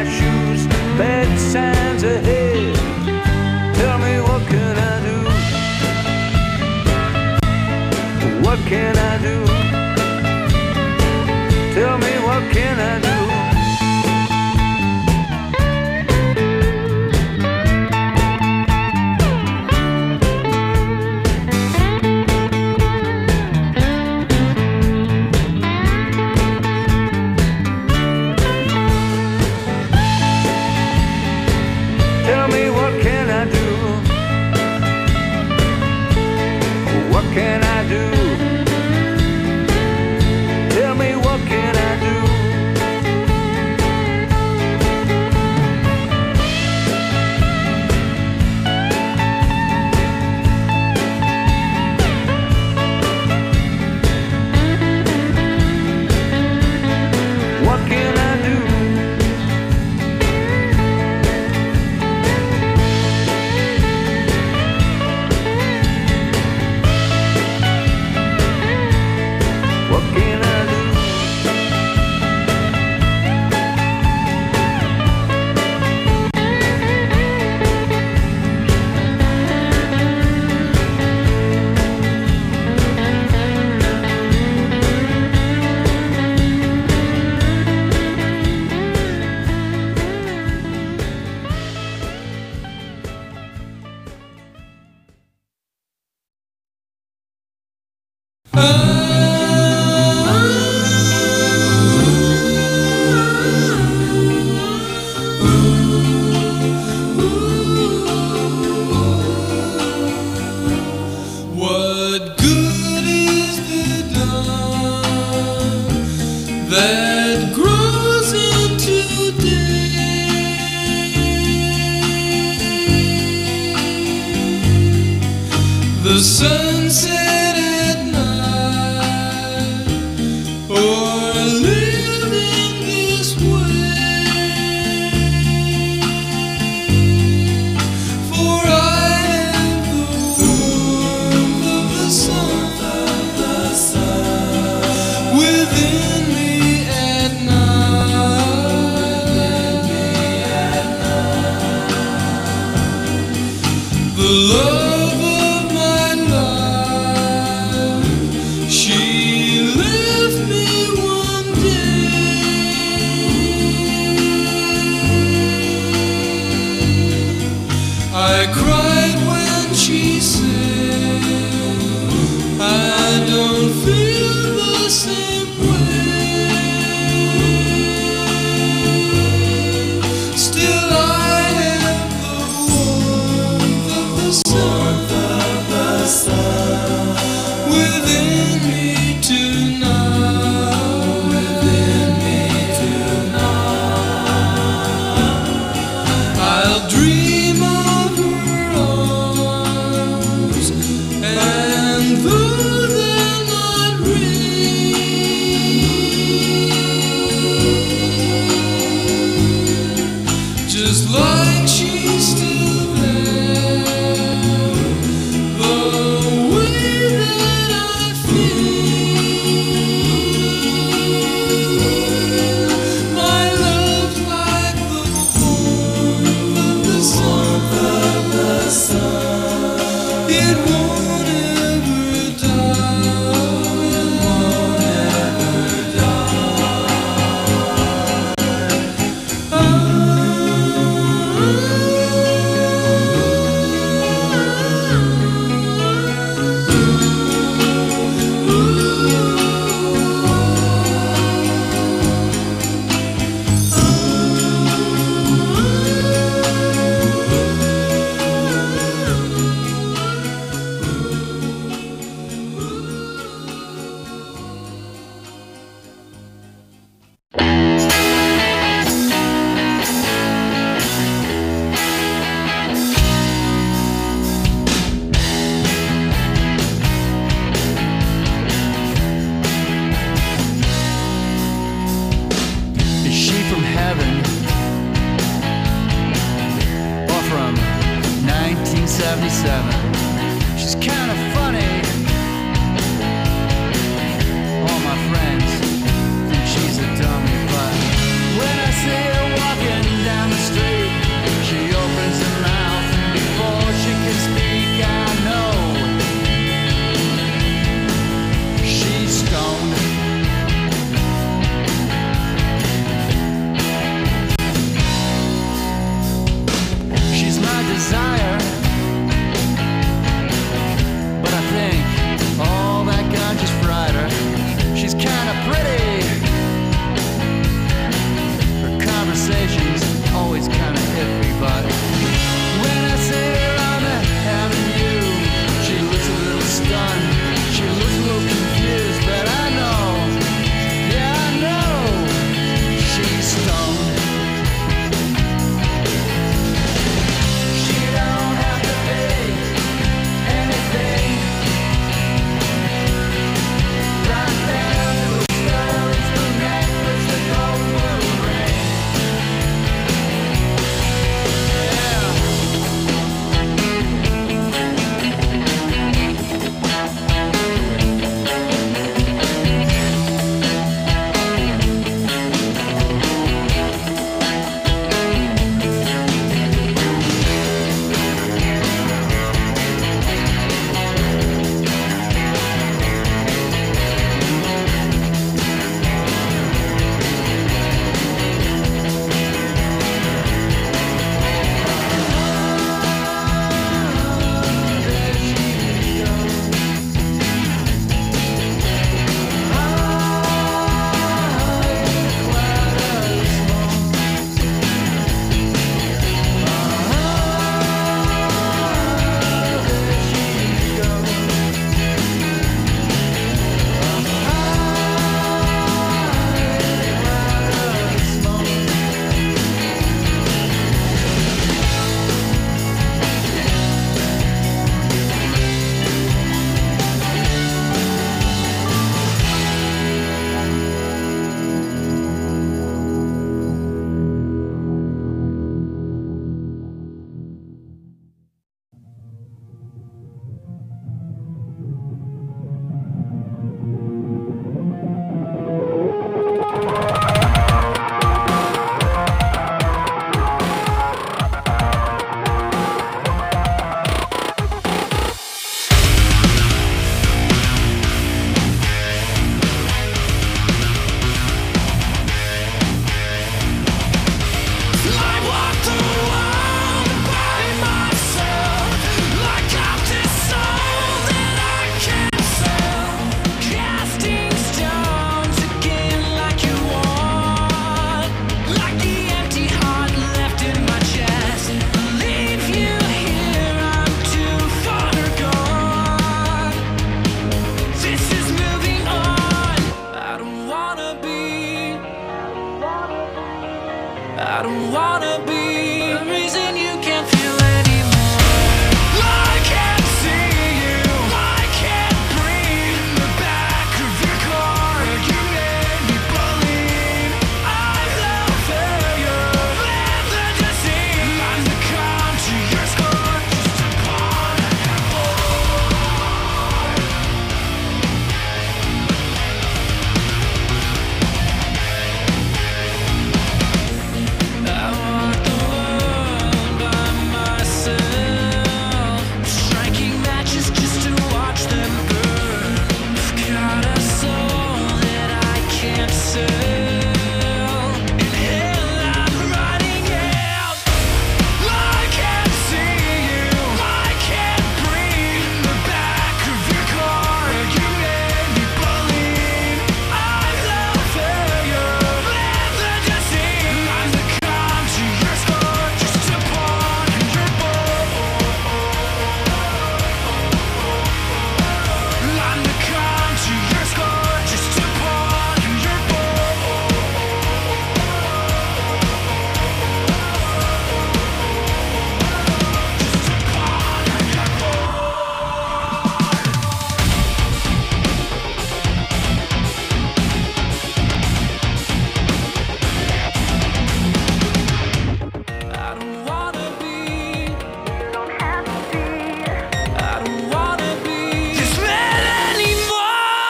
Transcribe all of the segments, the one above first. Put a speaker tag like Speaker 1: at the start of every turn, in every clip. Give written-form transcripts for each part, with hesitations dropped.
Speaker 1: my shoes, bad signs ahead. Tell me what can I do? What can I do? Tell me what can I do? Tell me what can I do? What can I do? Tell me what can I do? What can I do? What can I do?
Speaker 2: What good is the dawn that grows into day? The sunset at night, or living this way. For I have the warmth of the sun within me at night. The love of my life, she left me one day. I cried when she said, I don't feel the same way. Still I have the warmth of the sun within me tonight. I'll dream of her arms, and though they're not real, just like she's still there, the way that I feel, my love's like the warmth of the sun. It won't ever die.
Speaker 1: Is she from heaven or from 1977? She's kind of funny. All my friends think she's a dummy, but when I see her walking I don't wanna be the reason you can't feel anymore. I can't see you, I can't breathe. In the back of your car, you made me believe I'm the failure, live the deceit. I'm the calm to your score, just a pawn in your board. I want the world by myself, striking matches just to watch them burn. I've got a soul that I can't sell. In hell I'm running out. I can't see you, I can't breathe. In the back of your car, you made me believe I'm the failure, live the deceit. I'm the calm to your score, just a pawn in your board. I'm the calm to your score, just a pawn in your board. Just a pawn in your I don't wanna be, I don't wanna be this man anymore.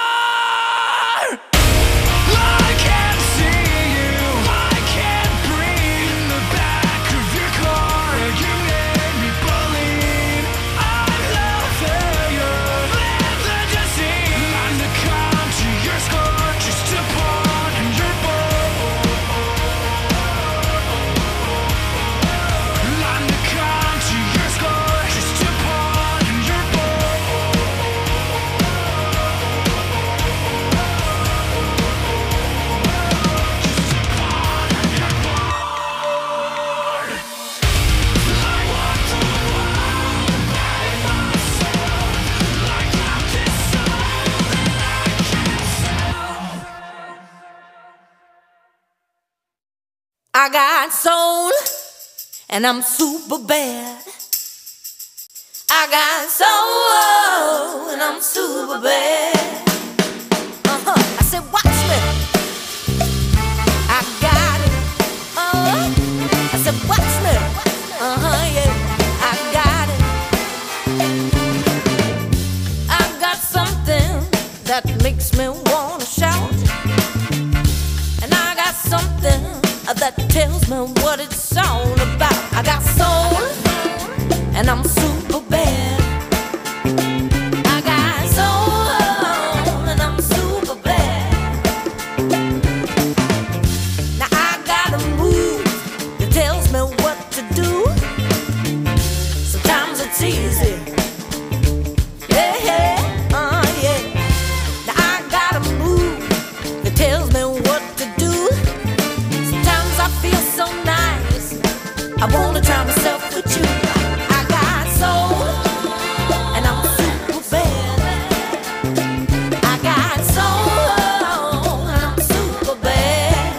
Speaker 1: I can't see you, I can't breathe. In the back of your car, you made me believe I'm the failure, live the deceit. I'm the calm to your score, just a pawn in your board. I'm the calm to your score, just a pawn in your board. Just a pawn in your board. I want the world by myself, like I'm this soul that I can't sell.
Speaker 3: I got soul, and I'm super bad. I got soul, and I'm super bad. I said, watch me. I got it. I said, watch me. Yeah. I got it. I got something that makes me wanna shout. And I got something that tells me what it's all about. I got soul, and I'm super bad. I got soul, and I'm super bad. Now I got a move that tells me what to do. Sometimes it's easy. Yeah, yeah. Now I got a move that tells me what to do. Sometimes I feel so nice, I wanna try myself with you. I got soul, and I'm super bad. I got soul, and I'm super bad.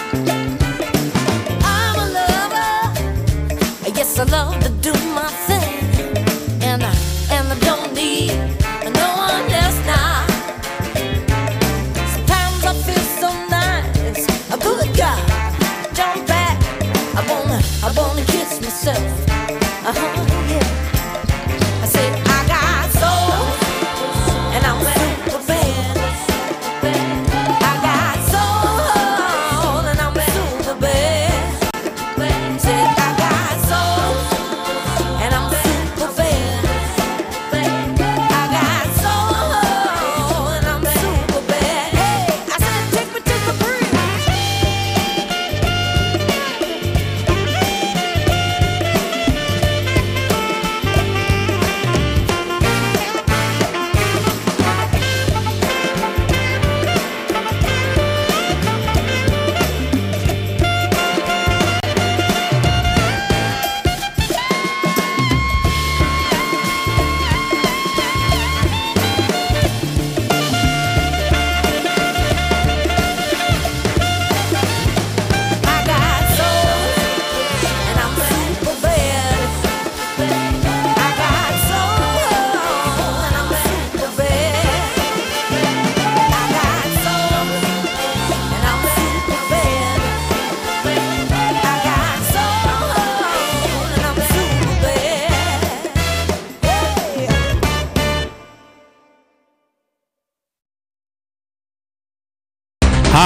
Speaker 3: I'm a lover, yes I love to do my thing, and I don't need no one else now. Sometimes I feel so nice, a good guy, jump back. I wanna kiss myself. Yeah. I said I got soul, and I'm super bad. I got soul, and I'm super bad. Said I got soul, and I'm super bad. I got soul, and I'm super bad. Hey, I said take me to the breeze.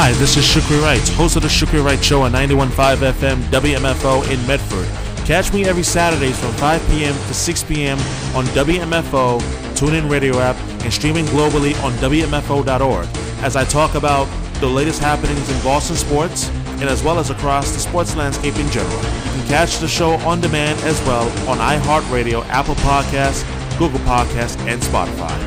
Speaker 4: Hi, this is Shukri Wright, host of the Shukri Wright Show on 91.5 FM WMFO in Medford. Catch me every Saturdays from 5 p.m. to 6 p.m. on WMFO, TuneIn Radio app, and streaming globally on WMFO.org as I talk about the latest happenings in Boston sports and as well as across the sports landscape in general. You can catch the show on demand as well on iHeartRadio, Apple Podcasts, Google Podcasts, and Spotify.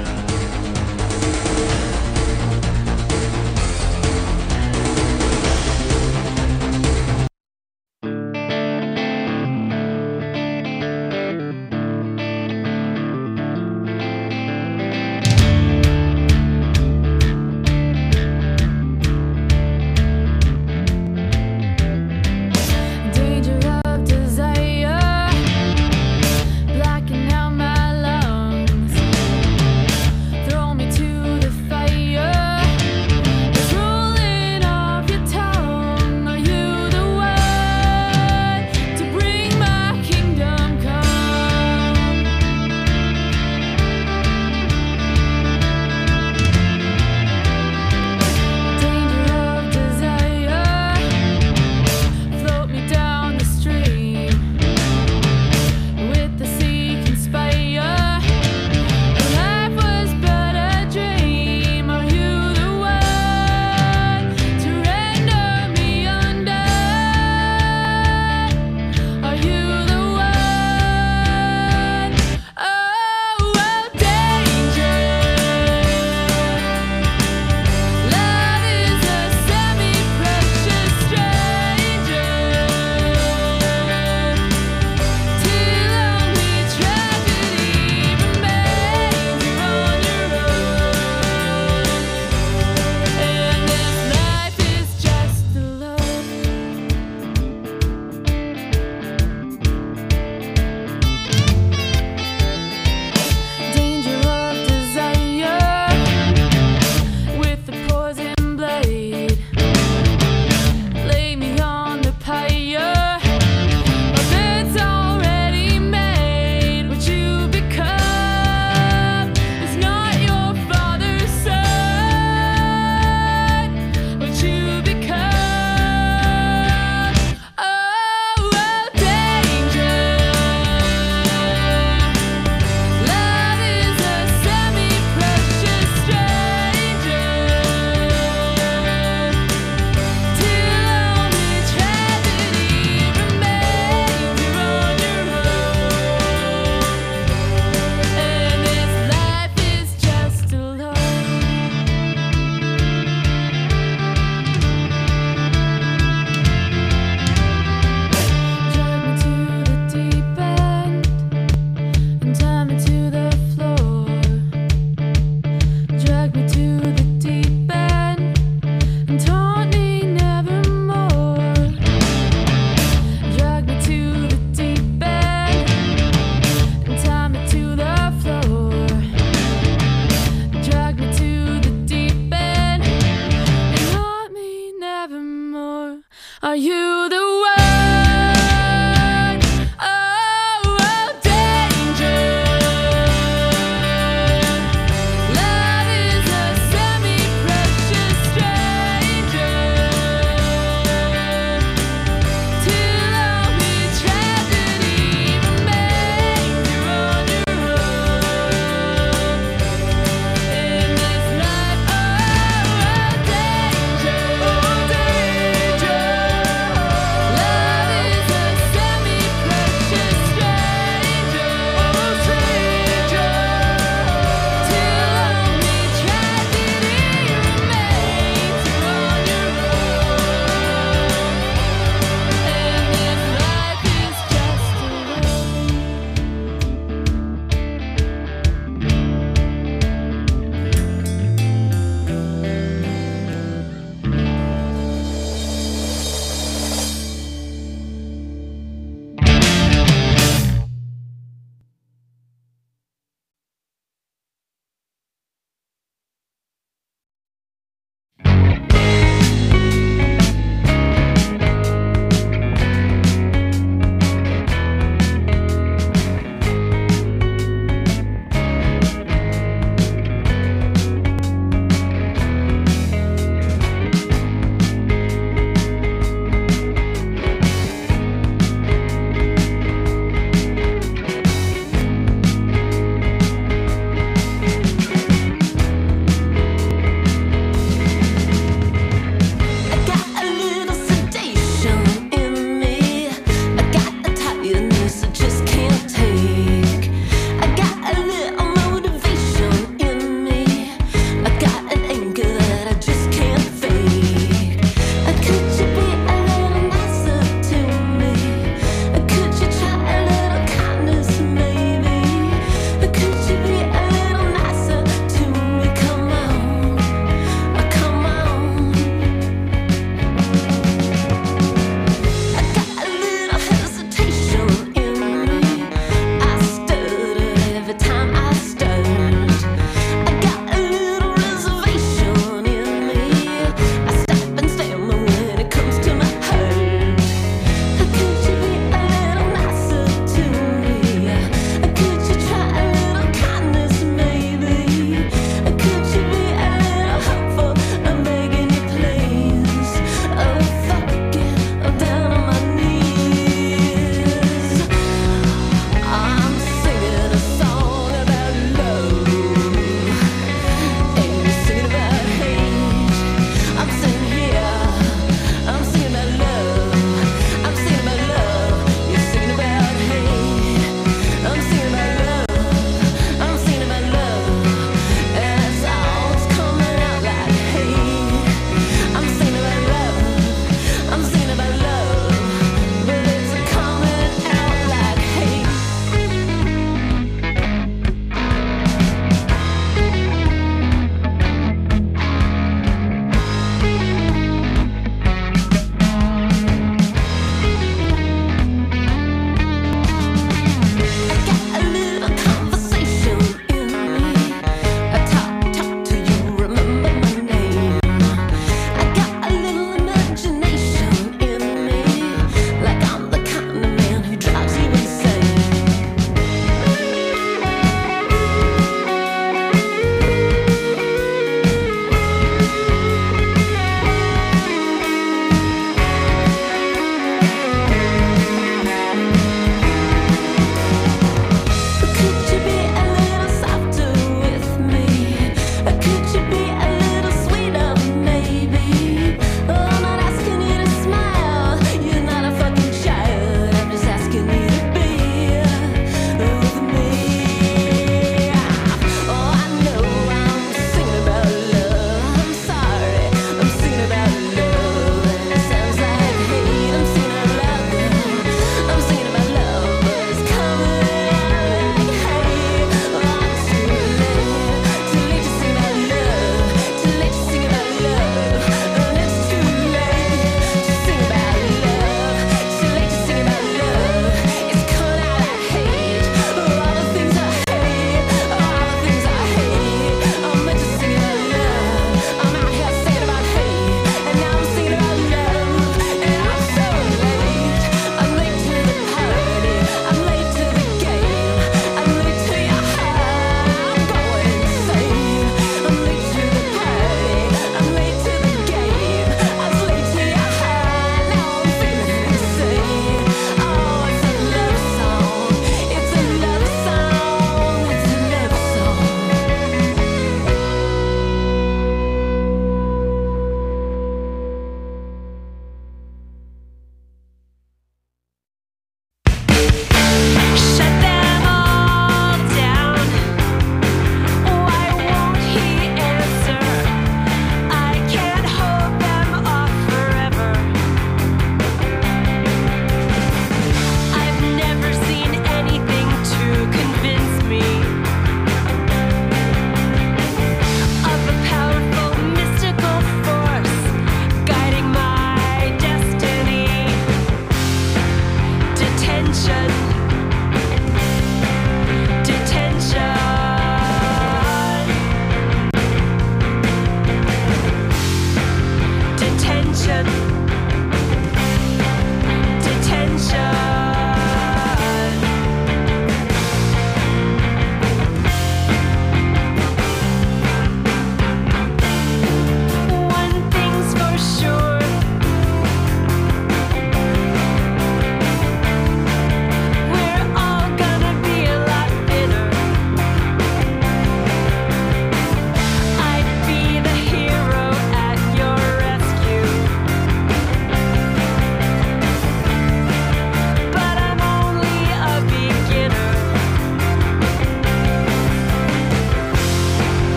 Speaker 5: Danger of desire, blocking out my lungs.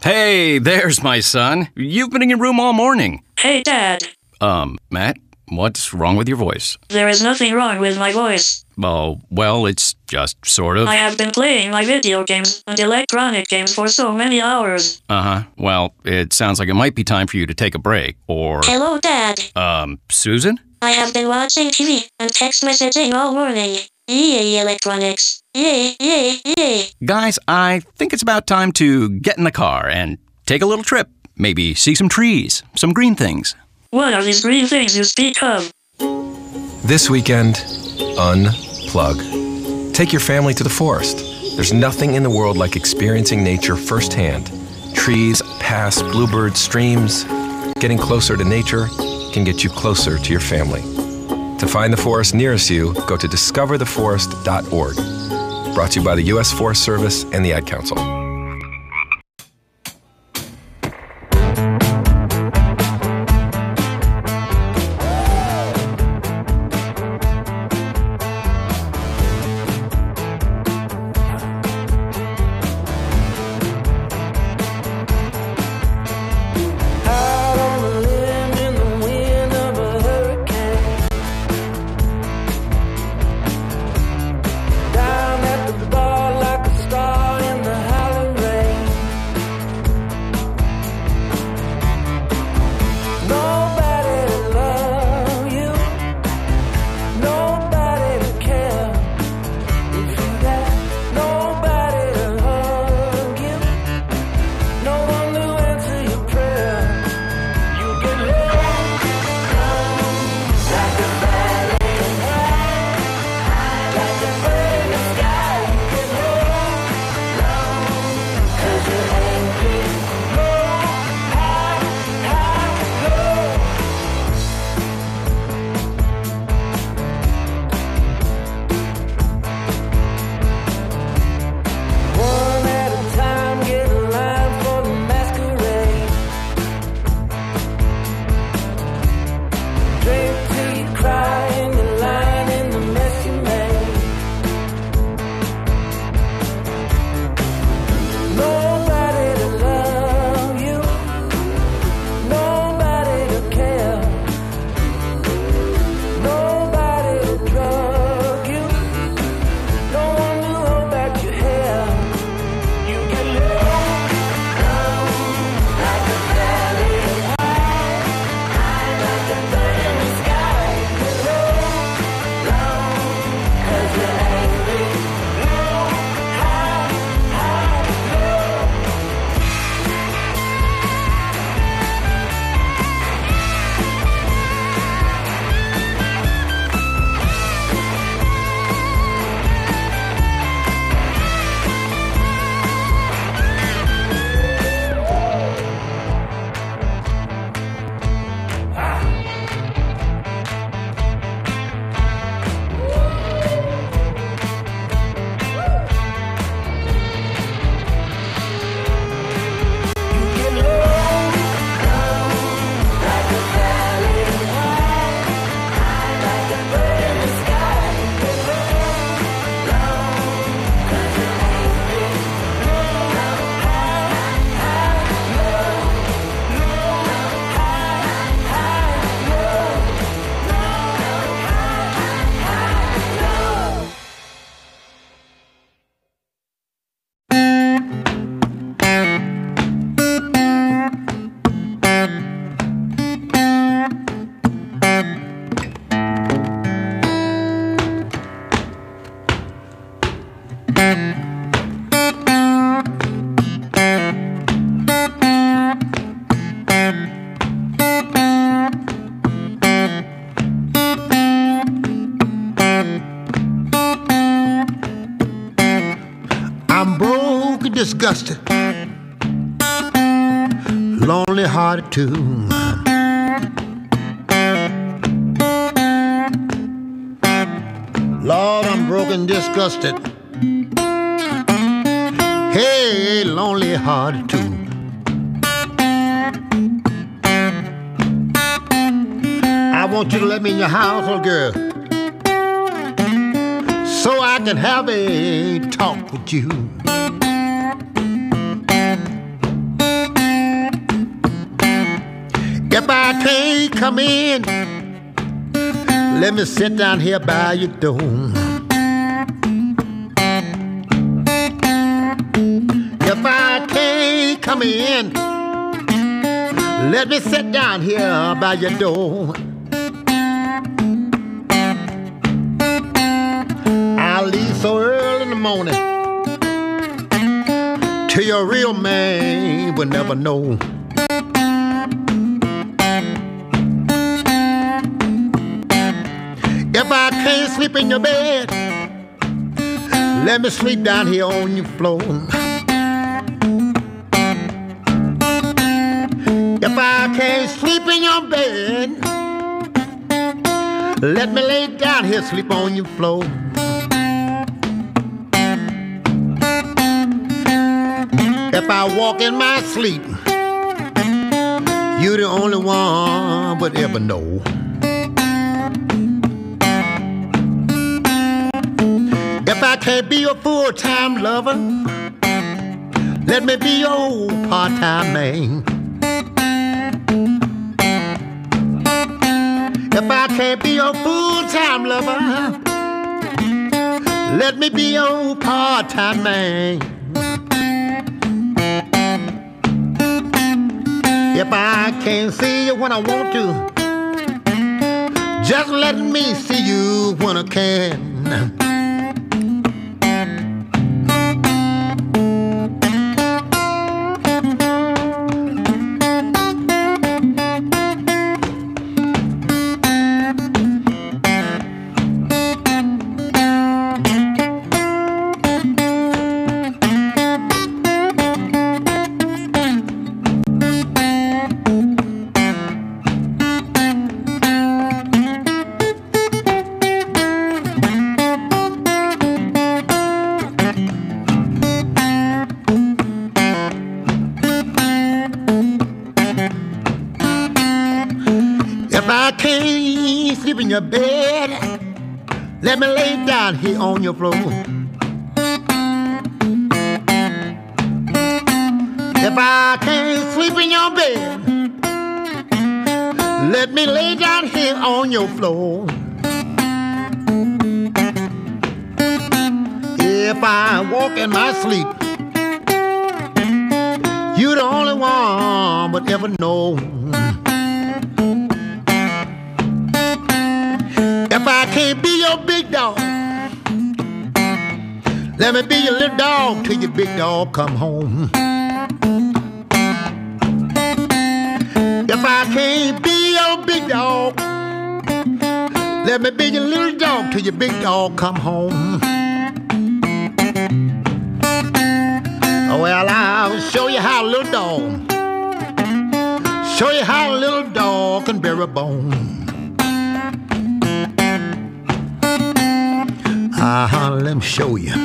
Speaker 6: Hey, there's my son. You've been in your room all morning.
Speaker 7: Hey, Dad.
Speaker 6: Matt, what's wrong with your voice?
Speaker 7: There is nothing wrong with my voice.
Speaker 6: Oh, well, it's just sort of.
Speaker 7: I have been playing my video games and electronic games for so many hours.
Speaker 6: Uh-huh. Well, it sounds like it might be time for you to take a break, or...
Speaker 7: Hello, Dad.
Speaker 6: Susan?
Speaker 7: I have been watching TV and text messaging all morning. Yay, electronics. Yay, yay, yay.
Speaker 6: Guys, I think it's about time to get in the car and take a little trip. Maybe see some trees, some green things.
Speaker 7: What are these green things you speak of?
Speaker 8: This weekend, unplug. Take your family to the forest. There's nothing in the world like experiencing nature firsthand. Trees, paths, bluebirds, streams. Getting closer to nature can get you closer to your family. To find the forest nearest you, go to discovertheforest.org. Brought to you by the U.S. Forest Service and the Ad Council.
Speaker 3: Out on the limb in the wind of a hurricane. Down at the bar like a star in the howling rain. Nobody to love you, nobody to care. If you got nobody to hug you, no one to answer your prayer. You get low, like a valley high, like a bird in the sky. You get low, 'cause you're angry. Low, high, low. One at a time, get a line for the masquerade. Drink till you cry in the line in the mess you made. Nobody to love you, nobody to care, nobody to drug you, no one to hold back your hair. You get low, like a valley high, like a bird in the sky. You get low, 'cause you're angry. Low, high, low. You get low, like a valley high, like a bird in the sky. You get low, 'cause you're angry. Low, high, low, high, low, low.
Speaker 9: I'm broke and disgusted, lonely hearted too. Lord, I'm broke and disgusted. Hey, lonely hearted too. I want you to let me in your house, little girl, so I can have a talk with you. If I can't come in, let me sit down here by your door. If I can't come in, let me sit down here by your door. I'll leave so early in the morning till your real man will never know. If I can't sleep in your bed, let me sleep down here on your floor. If I can't sleep in your bed, let me lay down here, sleep on your floor. If I walk in my sleep, you're the only one would ever know. If I can't be your full-time lover, let me be your part-time man. If I can't be your full-time lover, let me be your part-time man. If I can't see you when I want to, just let me see you when I can. If I can't sleep in your bed, let me lay down here on your floor. If I can't sleep in your bed, let me lay down here on your floor. If I walk in my sleep, you're the only one would ever know. If I can't be your big dog, let me be your little dog till your big dog come home. If I can't be your big dog, let me be your little dog till your big dog come home. Well, I'll show you how a little dog, show you how a little dog can bear a bone. Let me show you.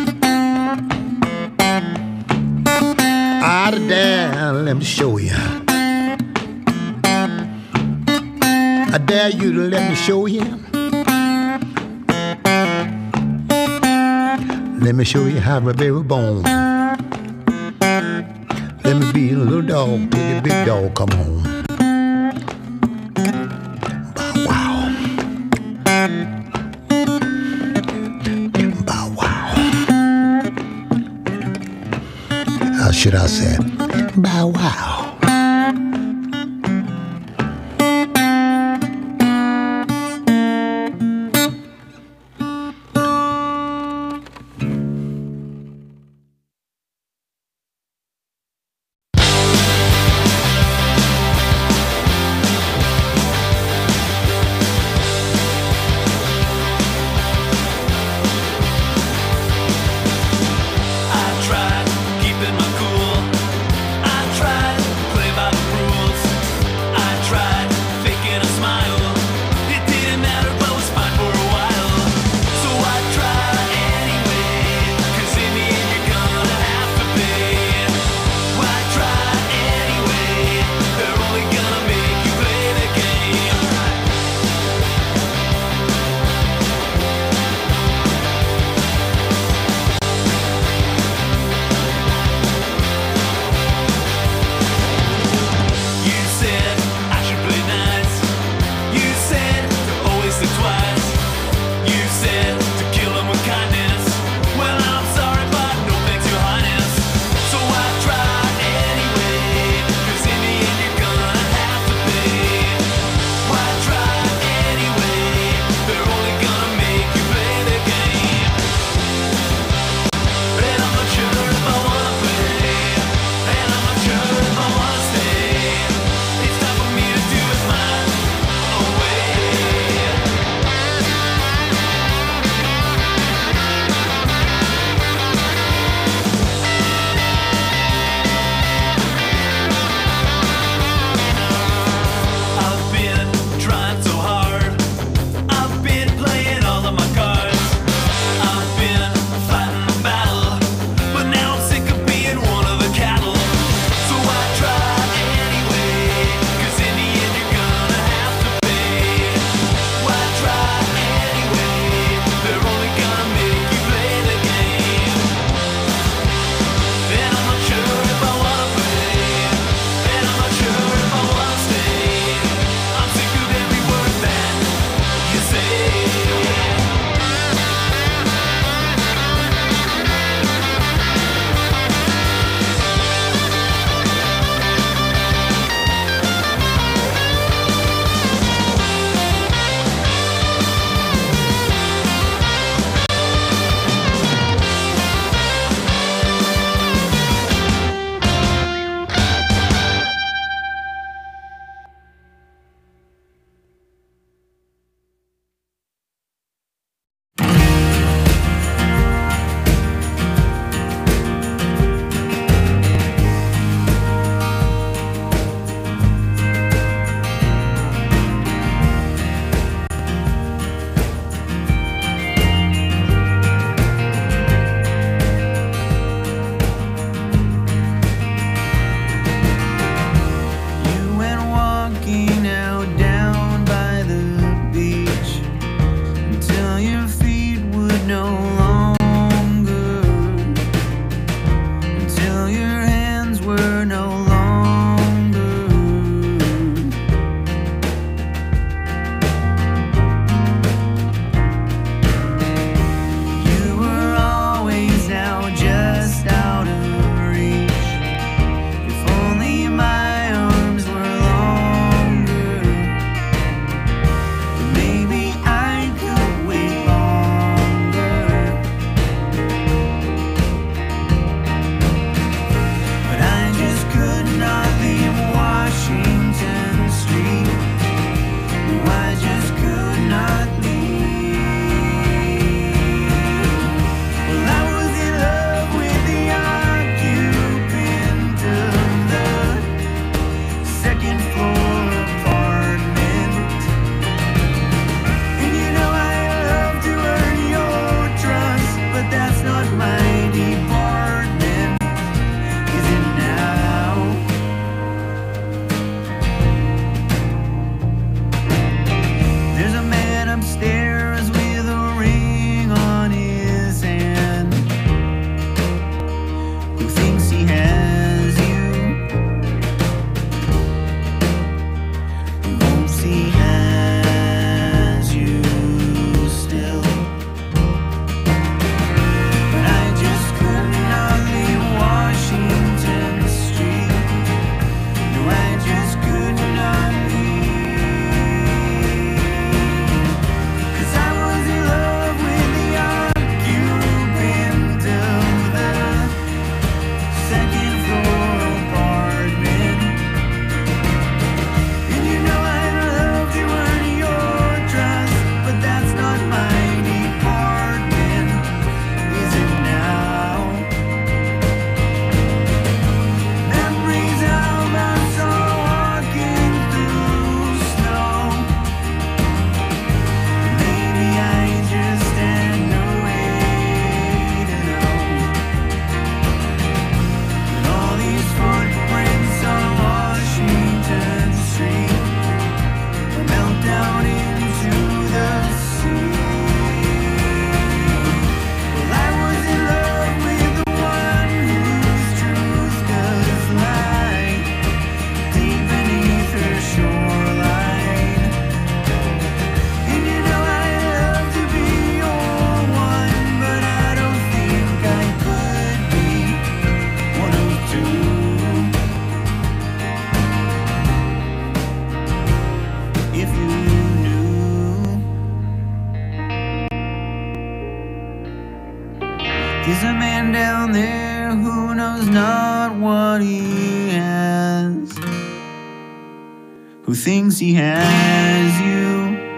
Speaker 9: Out of there, let me show you. I dare you to let me show you. Let me show you how to bear a bone. Let me be a little dog till the big dog come home. How should I say it? Bow wow.
Speaker 1: I tried keeping my cool. I tried
Speaker 10: man down there who knows not what he has, who thinks he has you.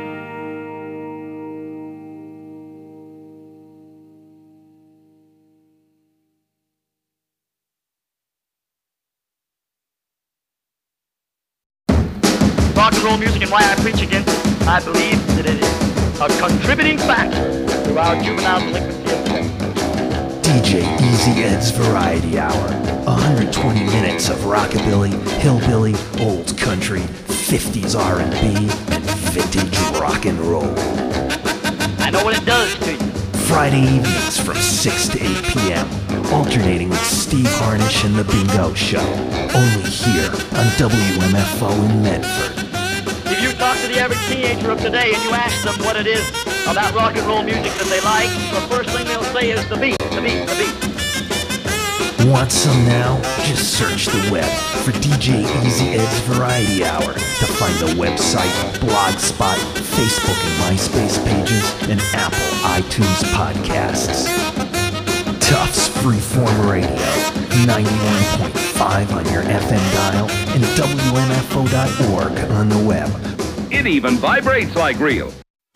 Speaker 11: Rock and roll music and why I preach against it, I believe that it is a contributing factor to our juvenile delinquency of crime.
Speaker 12: DJ Easy Ed's Variety Hour. 120 minutes of rockabilly, hillbilly, old country, 50s R&B, and vintage rock and roll.
Speaker 11: I know what it does to you.
Speaker 12: Friday evenings from 6 to 8 p.m. Alternating with Steve Harnish and The Bingo Show. Only here on WMFO in Medford.
Speaker 11: If you talk to the average teenager of today and you ask them what it is about rock and roll music that they like, the first thing they'll say is the beat, the beat, the beat.
Speaker 12: Want some now? Just search the web for DJ Easy Ed's Variety Hour to find the website, Blogspot, Facebook and MySpace pages, and Apple iTunes podcasts. Tufts Freeform Radio, 91.5 on your FM dial, and WMFO.org on the web.
Speaker 13: It even vibrates like real.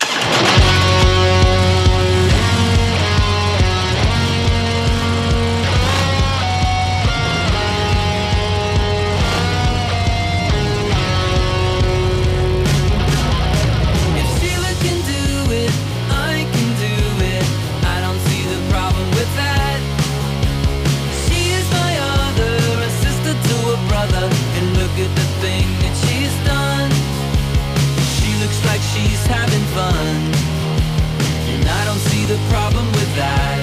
Speaker 1: She's having fun, and I don't see the problem with that.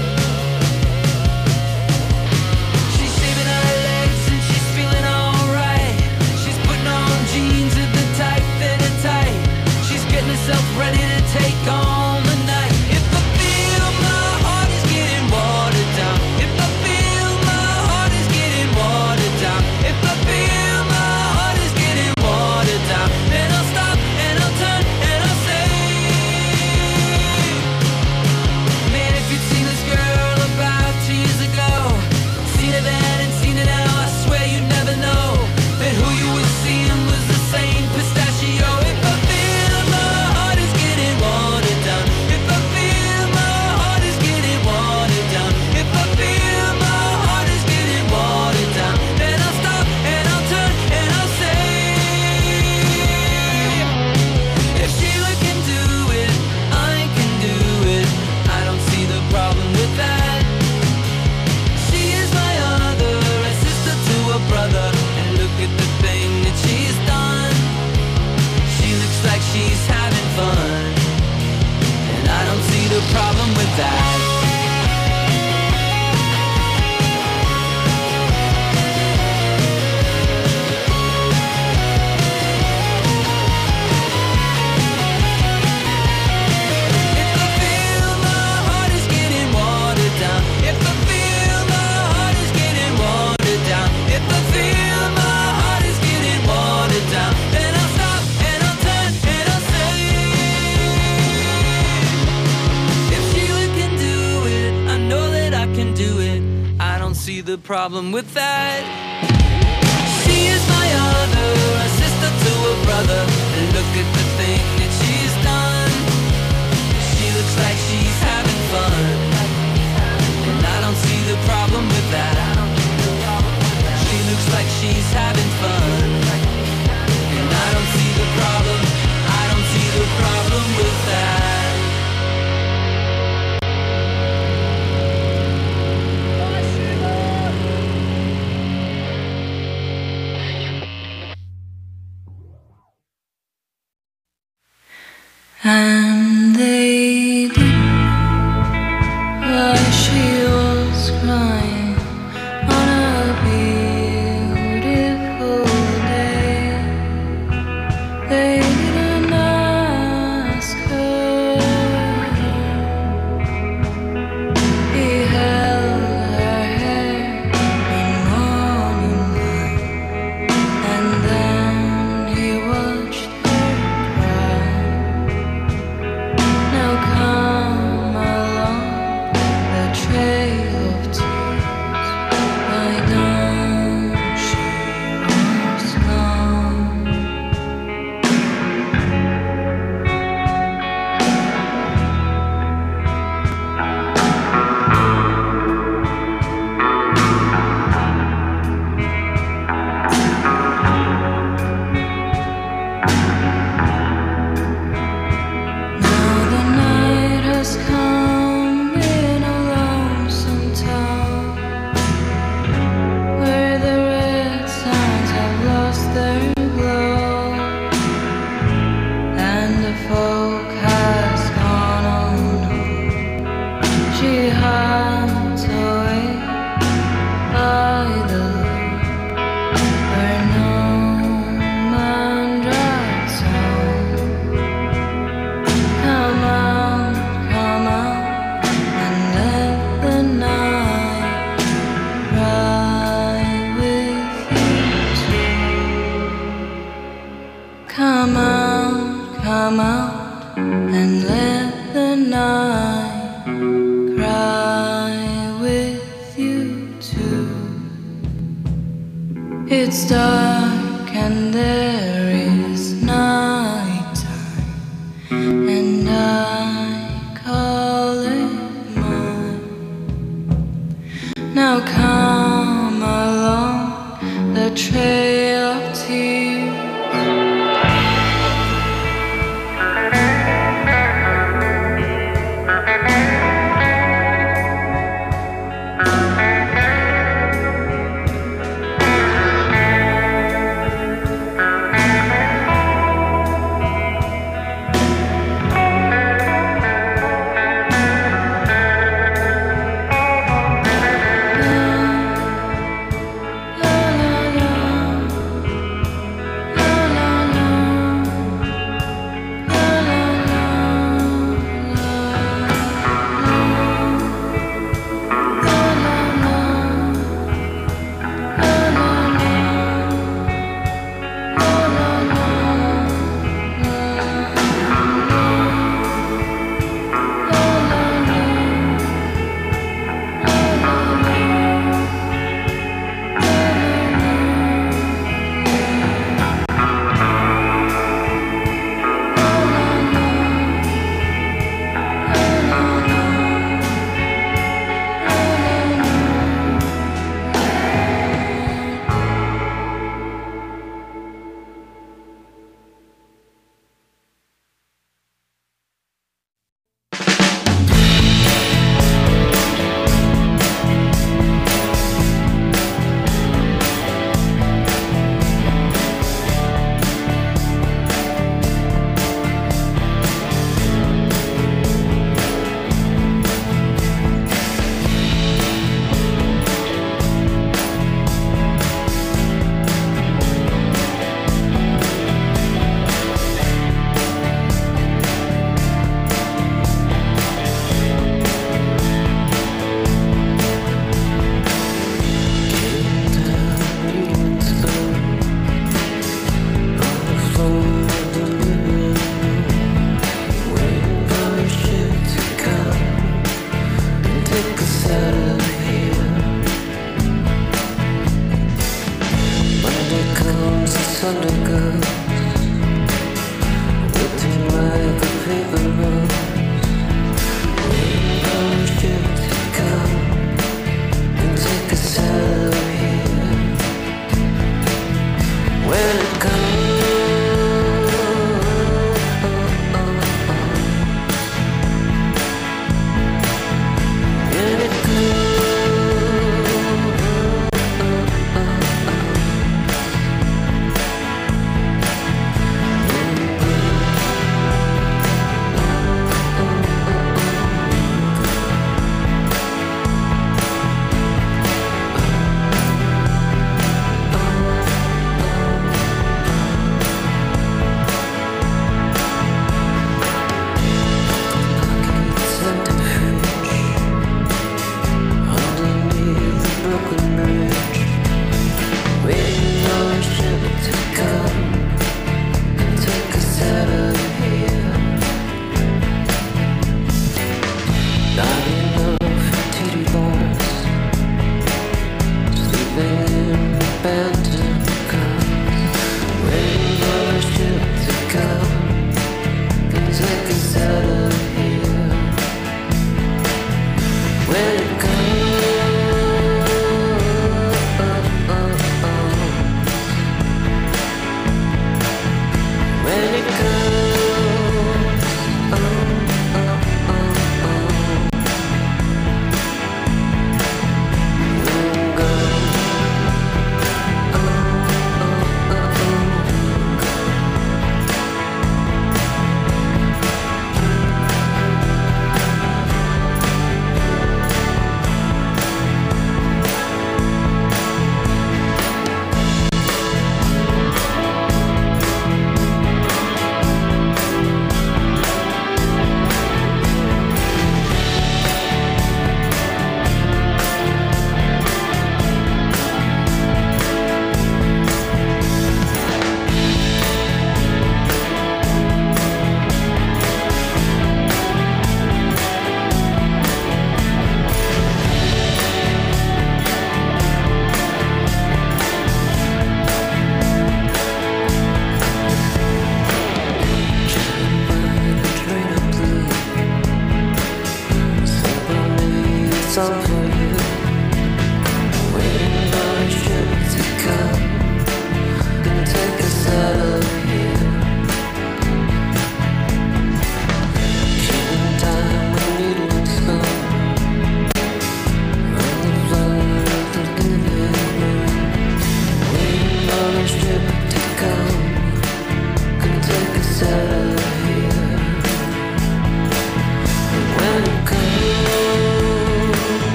Speaker 1: She's shaving her legs and she's feeling alright. She's putting on jeans at the tight fit and tight. She's getting herself ready to take on the night. If I feel my heart is getting watered down, if I feel my heart is getting watered down, if I feel my heart is getting watered down, then I'll stop and I'll turn. She's having fun, and I don't see the problem with that. If I feel my heart is getting watered down, if I feel my heart is getting watered down, if I feel my heart is getting watered down, then I'll stop and I'll turn and I'll say, if Sheila can do it, I know that I can do it. I don't see the problem with that. She is my other, a sister to a brother, and look at the thing that she's done. She looks like she's having fun, and I don't see the problem with that. She looks like she's having fun, and I don't see the problem. I don't see the problem with that. And they didn't, while she was crying on a beautiful
Speaker 5: Come out and let the night cry with you too. It's dark and there is nighttime, and I call it mine. Now come along the trail of tears.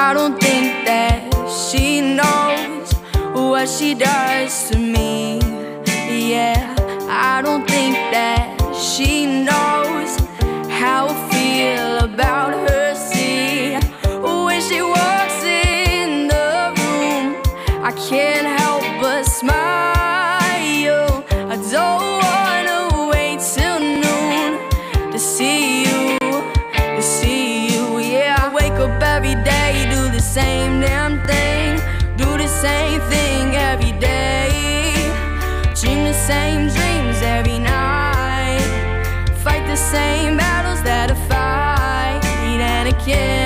Speaker 5: I don't think that she knows what she does to me. Yeah, I don't think that she knows how I feel about her. See, when she walks in the room, I can't help but smile. I don't wanna wait till noon to see you, yeah. I wake up every day, do the same damn thing, do the same thing every day, dream the same dreams every night, fight the same battles that I fight, and I can't